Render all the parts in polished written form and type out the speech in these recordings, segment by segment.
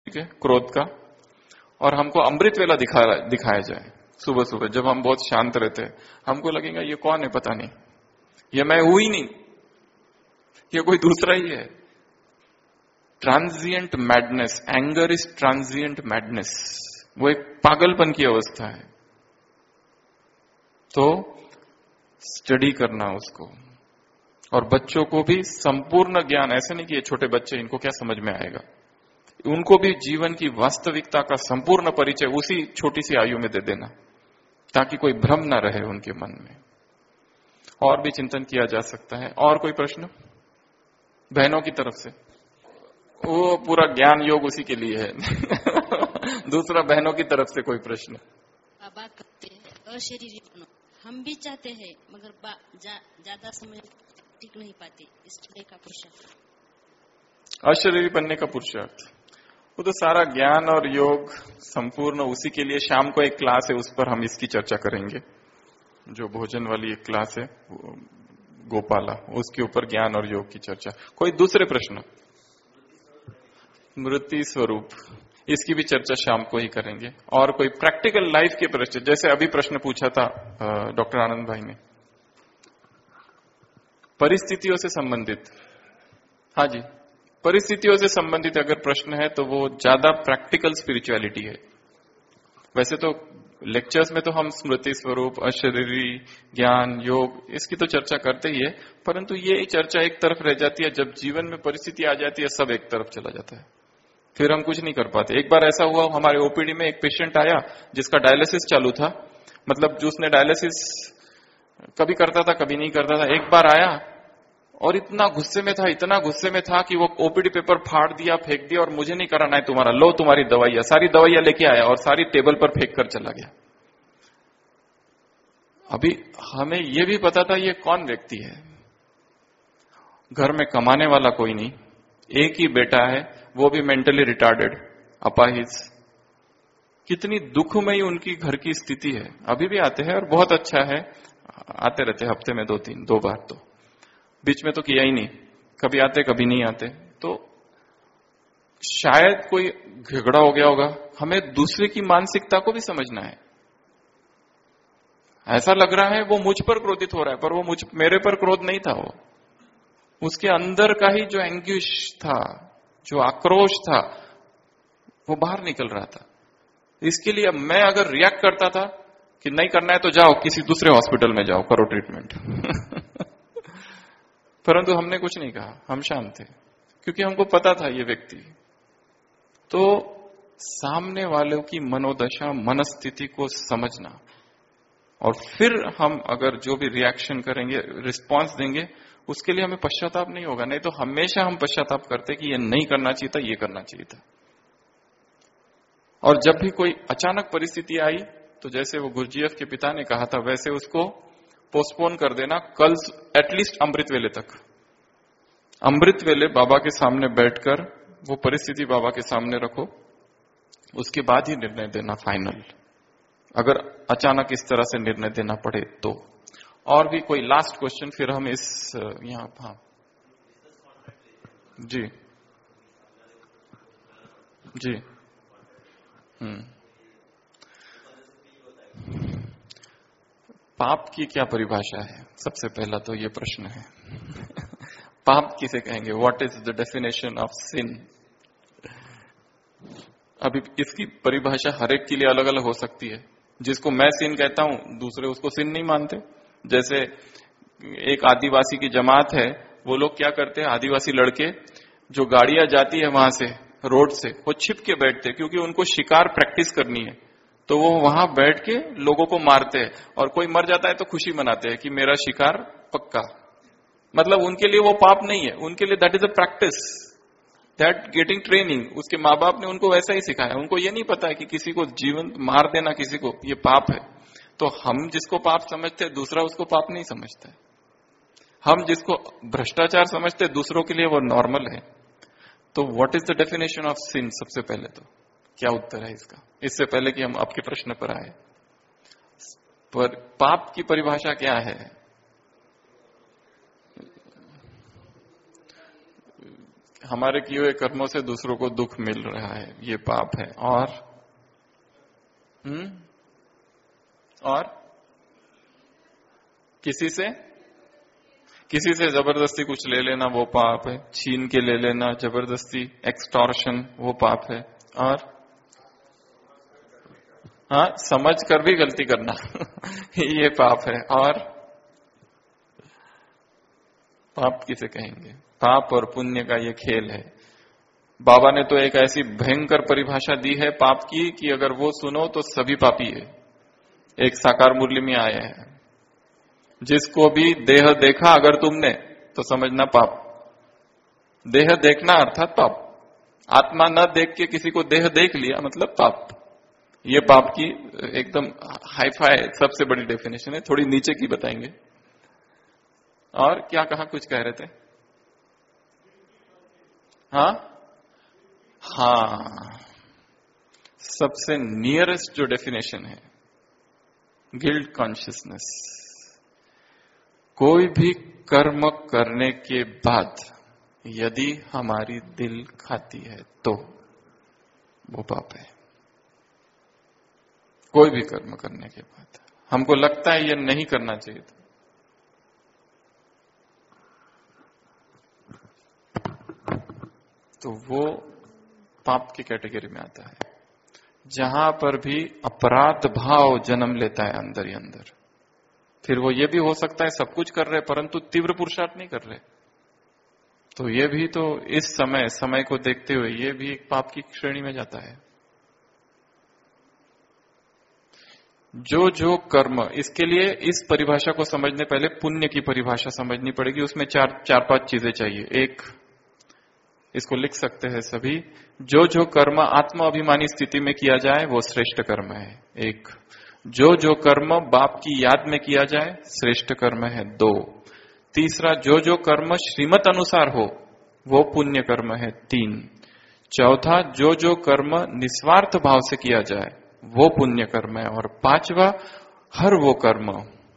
ठीक है, क्रोध का, और हमको अमृत वेला दिखाया जाए सुबह सुबह जब हम बहुत शांत रहते हैं, हमको लगेगा ये कौन है, पता नहीं, ये मैं हूं ही नहीं, ये कोई दूसरा ही है। Transient madness, anger is transient madness, वो एक पागलपन की अवस्था है। तो स्टडी करना उसको, और बच्चों को भी संपूर्ण ज्ञान, ऐसे नहीं कि ये छोटे बच्चे इनको क्या समझ में आएगा, उनको भी जीवन की वास्तविकता का संपूर्ण परिचय उसी छोटी सी आयु में दे देना, ताकि कोई भ्रम ना रहे उनके मन में। और भी चिंतन किया जा सकता है। और कोई प्रश्न बहनों की तरफ से? वो पूरा ज्ञान योग उसी के लिए है। दूसरा बहनों की तरफ से कोई प्रश्न? बात करते हैं अशरीरी बनो, हम भी चाहते हैं मगर ज्यादा समय टिक नहीं पाते, इसलिए का पुरुषार्थ। अशरीरी बनने का पुरुषार्थ, वो तो सारा ज्ञान और योग संपूर्ण उसी के लिए। शाम को एक क्लास है, उस पर हम इसकी चर्चा करेंगे, जो भोजन वाली एक क्लास है गोपाला, उसके ऊपर ज्ञान और योग की चर्चा। कोई दूसरे प्रश्न? स्मृति स्वरूप, इसकी भी चर्चा शाम को ही करेंगे। और कोई प्रैक्टिकल लाइफ के प्रश्न, जैसे अभी प्रश्न पूछा था डॉक्टर आनंद भाई ने, परिस्थितियों से संबंधित। हाँ जी, परिस्थितियों से संबंधित अगर प्रश्न है तो वो ज्यादा प्रैक्टिकल स्पिरिचुअलिटी है। वैसे तो लेक्चर्स में तो हम स्मृति स्वरूप, अशरीरी, ज्ञान, योग, इसकी तो चर्चा करते ही है, परंतु ये चर्चा एक तरफ रह जाती है जब जीवन में परिस्थिति आ जाती है, सब एक तरफ चला जाता है, फिर हम कुछ नहीं कर पाते। एक बार ऐसा हुआ, हमारे ओपीडी में एक पेशेंट आया जिसका डायलिसिस चालू था, मतलब जो उसने डायलिसिस कभी करता था कभी नहीं करता था। एक बार आया और इतना गुस्से में था, इतना गुस्से में था कि वो ओपीडी पेपर फाड़ दिया, फेंक दिया, और मुझे नहीं कराना है तुम्हारा, लो तुम्हारी दवाइयां, सारी दवाइयां लेके आया और सारी टेबल पर फेंक कर चला गया। अभी हमें यह भी पता था ये कौन व्यक्ति है, घर में कमाने वाला कोई नहीं, एक ही बेटा है, वो भी मेंटली रिटार्डेड, अपाहिज। कितनी दुखमयी उनकी घर की स्थिति है। अभी भी आते हैं और बहुत अच्छा है, आते रहते हफ्ते में 2 बार, तो बीच में तो किया ही नहीं, कभी आते कभी नहीं आते। तो शायद कोई झगड़ा हो गया होगा। हमें दूसरे की मानसिकता को भी समझना है। ऐसा लग रहा है वो मुझ पर क्रोधित हो रहा है, पर वो मेरे पर क्रोध नहीं था, वो उसके अंदर का ही जो एंग्विश था, जो आक्रोश था, वो बाहर निकल रहा था। इसके लिए मैं अगर रिएक्ट करता था कि नहीं करना है तो जाओ किसी दूसरे हॉस्पिटल में जाओ, करो ट्रीटमेंट। परंतु हमने कुछ नहीं कहा, हम शांत थे, क्योंकि हमको पता था ये व्यक्ति। तो सामने वालों की मनोदशा, मनस्थिति को समझना, और फिर हम अगर जो भी रिएक्शन करेंगे, रिस्पांस देंगे, उसके लिए हमें पश्चाताप नहीं होगा। नहीं तो हमेशा हम पश्चाताप करते कि ये नहीं करना चाहिए था, ये करना चाहिए था। और जब भी कोई अचानक परिस्थिति आई, तो जैसे वो गुरजीएफ के पिता ने कहा था, वैसे उसको पोस्टपोन कर देना, कल एटलीस्ट अमृत वेले तक। अमृत वेले बाबा के सामने बैठकर वो परिस्थिति बाबा के सामने रखो, उसके बाद ही निर्णय देना फाइनल, अगर अचानक इस तरह से निर्णय देना पड़े तो। और भी कोई लास्ट क्वेश्चन, फिर हम इस यहां, हाँ जी जी, पाप की क्या परिभाषा है? सबसे पहला तो ये प्रश्न है। पाप किसे कहेंगे? What is the definition of sin? अभी इसकी परिभाषा हर एक के लिए अलग अलग हो सकती है। जिसको मैं सिन कहता हूं, दूसरे उसको सिन नहीं मानते। जैसे एक आदिवासी की जमात है, वो लोग क्या करते हैं, आदिवासी लड़के जो गाड़ियां जाती है वहां से, रोड से, वो छिप के बैठते, क्योंकि उनको शिकार प्रैक्टिस करनी है। तो वो वहां बैठ के लोगों को मारते हैं, और कोई मर जाता है तो खुशी मनाते हैं कि मेरा शिकार पक्का। मतलब उनके लिए वो पाप नहीं है, उनके लिए that is a practice, that getting training. उसके माँ बाप ने उनको वैसा ही सिखाया। उनको ये नहीं पता है कि किसी को जीवन मार देना किसी को ये पाप है। तो हम जिसको पाप समझते हैं, दूसरा उसको पाप नहीं समझता है। हम जिसको भ्रष्टाचार समझते हैं, दूसरों के लिए वो नॉर्मल है। तो what is the definition of sin? सबसे पहले तो क्या उत्तर है इसका, इससे पहले कि हम आपके प्रश्न पर आए। पर पाप की परिभाषा क्या है? हमारे किए हुए कर्मों से दूसरों को दुख मिल रहा है, ये पाप है। और किसी से जबरदस्ती कुछ ले लेना वो पाप है, छीन के ले लेना जबरदस्ती, एक्सटॉर्शन वो पाप है। और हाँ, समझ कर भी गलती करना ये पाप है। और पाप किसे कहेंगे? पाप और पुण्य का ये खेल है। बाबा ने तो एक ऐसी भयंकर परिभाषा दी है पाप की कि अगर वो सुनो तो सभी पापी है। एक साकार मुरली में आया है, जिसको भी देह देखा अगर तुमने तो समझना पाप। देह देखना अर्थात पाप। आत्मा न देख के किसी को देह देख लिया मतलब पाप। ये पाप की एकदम हाईफाई सबसे बड़ी डेफिनेशन है। थोड़ी नीचे की बताएंगे। और क्या कहा, कुछ कह रहे थे? हाँ, सबसे नियरेस्ट जो डेफिनेशन है, गिल्ट कॉन्शियसनेस। कोई भी कर्म करने के बाद यदि हमारी दिल खाती है तो वो पाप है। कोई भी कर्म करने के बाद हमको लगता है ये नहीं करना चाहिए था, तो वो पाप की कैटेगरी में आता है। जहां पर भी अपराध भाव जन्म लेता है अंदर ही अंदर, फिर वो ये भी हो सकता है सब कुछ कर रहे परंतु तीव्र पुरुषार्थ नहीं कर रहे, तो ये भी तो इस समय को देखते हुए ये भी एक पाप की श्रेणी में जाता है। जो कर्म, इसके लिए इस परिभाषा को समझने पहले पुण्य की परिभाषा समझनी पड़ेगी। उसमें चार पांच चीजें चाहिए। एक, इसको लिख सकते हैं सभी, जो कर्म आत्म अभिमानी स्थिति में किया जाए वो श्रेष्ठ कर्म है। एक, जो कर्म बाप की याद में किया जाए श्रेष्ठ कर्म है। दो, तीसरा, जो कर्म श्रीमत अनुसार हो वो पुण्य कर्म है। तीन, चौथा, जो कर्म निस्वार्थ भाव से किया जाए वो पुण्य कर्म है। और पांचवा, हर वो कर्म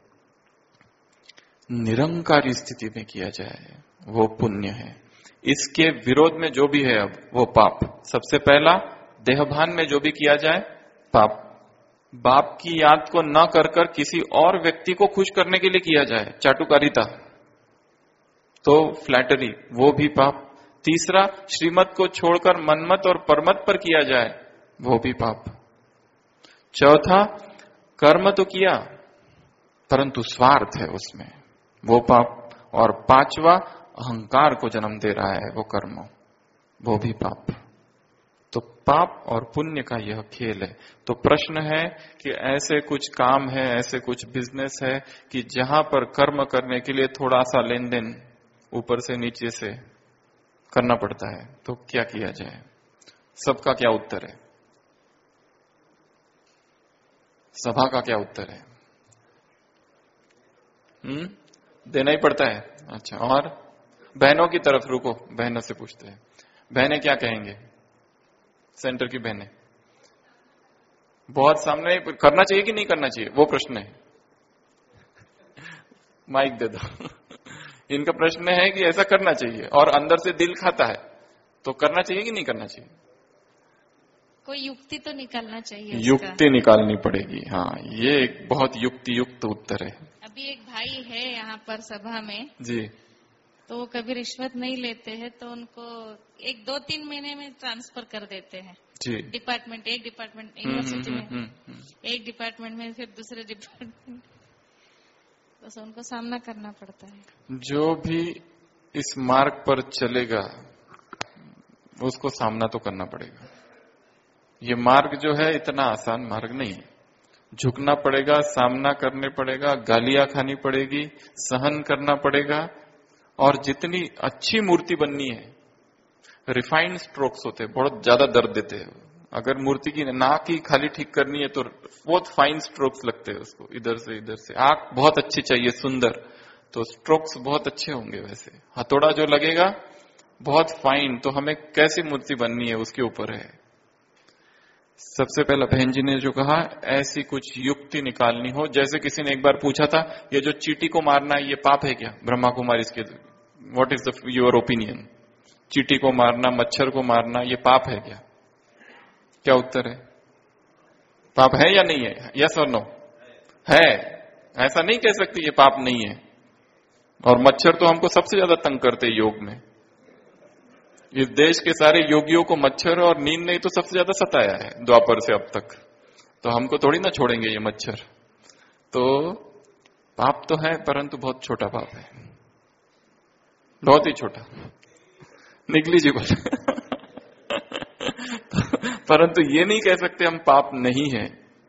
निरंकारी स्थिति में किया जाए वो पुण्य है। इसके विरोध में जो भी है अब वो पाप। सबसे पहला, देहभान में जो भी किया जाए पाप। बाप की याद को न कर किसी और व्यक्ति को खुश करने के लिए किया जाए, चाटुकारिता, तो फ्लैटरी, वो भी पाप। तीसरा, श्रीमत को छोड़कर मनमत और परमत पर किया जाए वो भी पाप। चौथा, कर्म तो किया परंतु स्वार्थ है उसमें, वो पाप। और पांचवा, अहंकार को जन्म दे रहा है वो कर्म, वो भी पाप। तो पाप और पुण्य का यह खेल है। तो प्रश्न है कि ऐसे कुछ काम है, ऐसे कुछ बिजनेस है कि जहां पर कर्म करने के लिए थोड़ा सा लेन देन ऊपर से नीचे से करना पड़ता है, तो क्या किया जाए? सबका क्या उत्तर है? सभा का क्या उत्तर है? देना ही पड़ता है। अच्छा, और बहनों की तरफ रुको, बहनों से पूछते हैं, बहनें क्या कहेंगे? सेंटर की बहनें बहुत सामने, करना चाहिए कि नहीं करना चाहिए वो प्रश्न है। माइक दे दो। इनका प्रश्न है कि ऐसा करना चाहिए और अंदर से दिल खाता है, तो करना चाहिए कि नहीं करना चाहिए? कोई युक्ति तो निकालना चाहिए। युक्ति निकालनी पड़ेगी। हाँ, ये एक बहुत युक्त उत्तर है। अभी एक भाई है यहाँ पर सभा में जी, तो वो कभी रिश्वत नहीं लेते हैं, तो उनको 1-2-3 महीने में ट्रांसफर कर देते हैं जी। डिपार्टमेंट, एक डिपार्टमेंट यूनिवर्सिटी में, एक डिपार्टमेंट में फिर दूसरे डिपार्टमेंट, तो उनको सामना करना पड़ता है। जो भी इस मार्ग पर चलेगा उसको सामना तो करना पड़ेगा। ये मार्ग जो है इतना आसान मार्ग नहीं है। झुकना पड़ेगा, सामना करने पड़ेगा, गालियां खानी पड़ेगी, सहन करना पड़ेगा। और जितनी अच्छी मूर्ति बननी है, रिफाइंड स्ट्रोक्स होते हैं, बहुत ज्यादा दर्द देते हैं। अगर मूर्ति की नाक ही खाली ठीक करनी है तो बहुत फाइन स्ट्रोक्स लगते हैं उसको, इधर से। आंख बहुत अच्छी चाहिए, सुंदर, तो स्ट्रोक्स बहुत अच्छे होंगे। वैसे हथौड़ा जो लगेगा बहुत फाइन, तो हमें कैसी मूर्ति बननी है उसके ऊपर है। सबसे पहला बहन जी ने जो कहा, ऐसी कुछ युक्ति निकालनी हो। जैसे किसी ने एक बार पूछा था, ये जो चींटी को मारना है ये पाप है क्या? ब्रह्मा कुमारी, इसके व्हाट इज योर ओपिनियन? चींटी को मारना, मच्छर को मारना, ये पाप है क्या? क्या उत्तर है? पाप है या नहीं है? यस और नो? है। ऐसा नहीं कह सकते ये पाप नहीं है। और मच्छर तो हमको सबसे ज्यादा तंग करते योग में। इस देश के सारे योगियों को मच्छर और नींद ने तो सबसे ज्यादा सताया है द्वापर से अब तक। तो हमको थोड़ी ना छोड़ेंगे ये मच्छर। तो पाप तो है, परंतु बहुत छोटा पाप है, बहुत ही छोटा, निग्लिजिबल। परंतु ये नहीं कह सकते हम पाप नहीं है।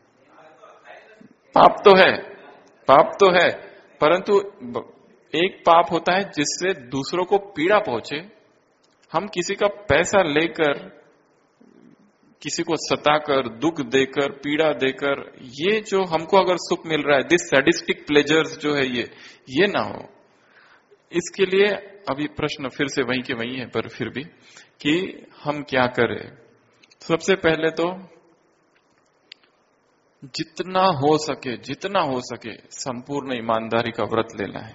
पाप तो है, पाप तो है, परंतु एक पाप होता है जिससे दूसरों को पीड़ा पहुंचे। हम किसी का पैसा लेकर, किसी को सताकर, दुख देकर, पीड़ा देकर, ये जो हमको अगर सुख मिल रहा है, दिस सैडिस्टिक प्लेजर्स जो है, ये ना हो। इसके लिए अभी प्रश्न फिर से वही के वही है, पर फिर भी कि हम क्या करें। सबसे पहले तो जितना हो सके संपूर्ण ईमानदारी का व्रत लेना है,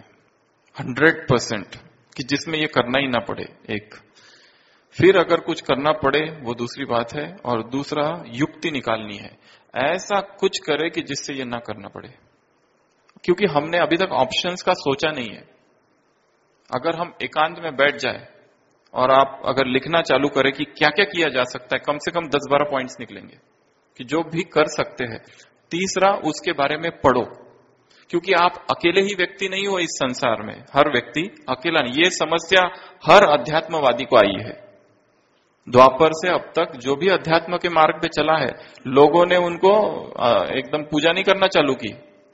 100%, कि जिसमें ये करना ही ना पड़े। एक फिर अगर कुछ करना पड़े वो दूसरी बात है, और दूसरा युक्ति निकालनी है, ऐसा कुछ करे कि जिससे ये ना करना पड़े, क्योंकि हमने अभी तक ऑप्शंस का सोचा नहीं है। अगर हम एकांत में बैठ जाए और आप अगर लिखना चालू करें कि क्या क्या किया जा सकता है, कम से कम 10-12 पॉइंट्स निकलेंगे कि जो भी कर सकते हैं। तीसरा, उसके बारे में पढ़ो, क्योंकि आप अकेले ही व्यक्ति नहीं हो इस संसार में, हर व्यक्ति अकेला नहीं। ये समस्या हर अध्यात्मवादी को आई है। द्वापर से अब तक जो भी अध्यात्म के मार्ग पे चला है, लोगों ने उनको एकदम पूजा नहीं करना चालू की,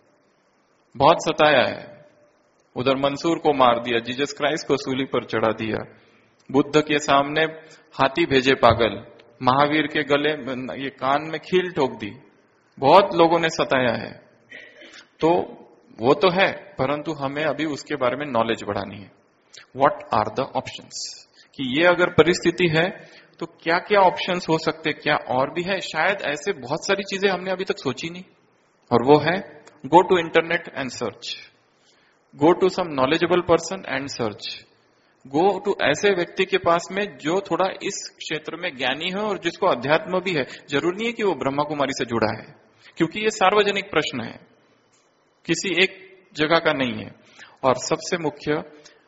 बहुत सताया है। उधर मंसूर को मार दिया, जीसस क्राइस्ट को सूली पर चढ़ा दिया, बुद्ध के सामने हाथी भेजे पागल, महावीर के गले ये कान में खील ठोक दी, बहुत लोगों ने सताया है। तो वो तो है, परंतु हमें अभी उसके बारे में नॉलेज बढ़ानी है। व्हाट आर द ऑप्शंस, कि ये अगर परिस्थिति है तो क्या क्या ऑप्शंस हो सकते, क्या और भी है। शायद ऐसे बहुत सारी चीजें हमने अभी तक सोची नहीं, और वो है go to internet and search, go to some knowledgeable person and search, go to ऐसे व्यक्ति के पास में जो थोड़ा इस क्षेत्र में ज्ञानी है और जिसको अध्यात्म भी है। जरूरी नहीं है कि वो ब्रह्मा कुमारी से जुड़ा है, क्योंकि ये सार्वजनिक प्रश्न है, किसी एक जगह का नहीं है। और सबसे मुख्य,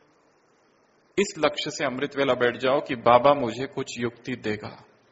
इस लक्ष्य से अमृत वेला बैठ जाओ कि बाबा मुझे कुछ युक्ति देगा,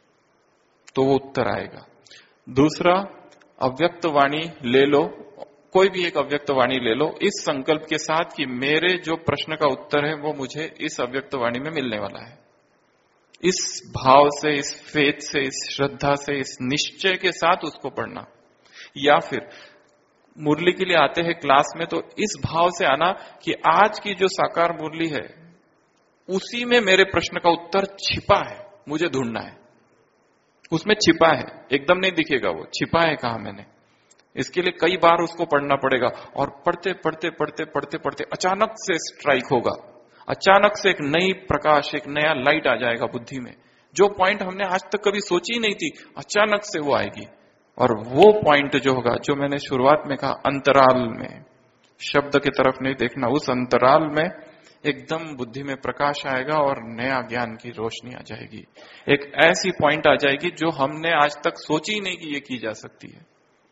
तो वो उत्तर आएगा। दूसरा, अव्यक्त वाणी ले लो, कोई भी एक अव्यक्त वाणी ले लो, इस संकल्प के साथ कि मेरे जो प्रश्न का उत्तर है वो मुझे इस अव्यक्त वाणी में मिलने वाला है। इस भाव से, इस फेथ से, इस श्रद्धा से, इस निश्चय के साथ उसको पढ़ना। या फिर मुरली के लिए आते हैं क्लास में, तो इस भाव से आना कि आज की जो साकार मुरली है उसी में मेरे प्रश्न का उत्तर छिपा है, मुझे ढूंढना है, उसमें छिपा है, एकदम नहीं दिखेगा, वो छिपा है कहां मैंने। इसके लिए कई बार उसको पढ़ना पड़ेगा, और पढ़ते पढ़ते पढ़ते पढ़ते पढ़ते अचानक से स्ट्राइक होगा, अचानक से एक नई प्रकाश, एक नया लाइट आ जाएगा बुद्धि में। जो पॉइंट हमने आज तक कभी सोची नहीं थी, अचानक से वो आएगी। और वो पॉइंट जो होगा, जो मैंने शुरुआत में कहा, अंतराल में, शब्द की तरफ नहीं देखना, उस अंतराल में एकदम बुद्धि में प्रकाश आएगा और नया ज्ञान की रोशनी आ जाएगी। एक ऐसी पॉइंट आ जाएगी जो हमने आज तक सोची ही नहीं कि ये की जा सकती है।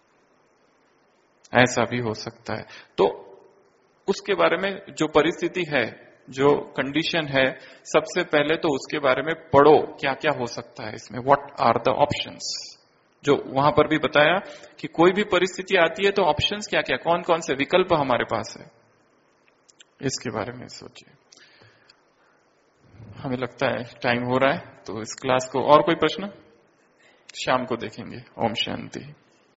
ऐसा भी हो सकता है। तो उसके बारे में जो परिस्थिति है, जो कंडीशन है, सबसे पहले तो उसके बारे में पढ़ो, क्या क्या हो सकता है इसमें, व्हाट आर द ऑप्शंस। जो वहां पर भी बताया कि कोई भी परिस्थिति आती है तो ऑप्शंस क्या क्या, कौन कौन से विकल्प हमारे पास है, इसके बारे में सोचिए। हमें लगता है टाइम हो रहा है, तो इस क्लास को, और कोई प्रश्न शाम को देखेंगे। ओम शांति।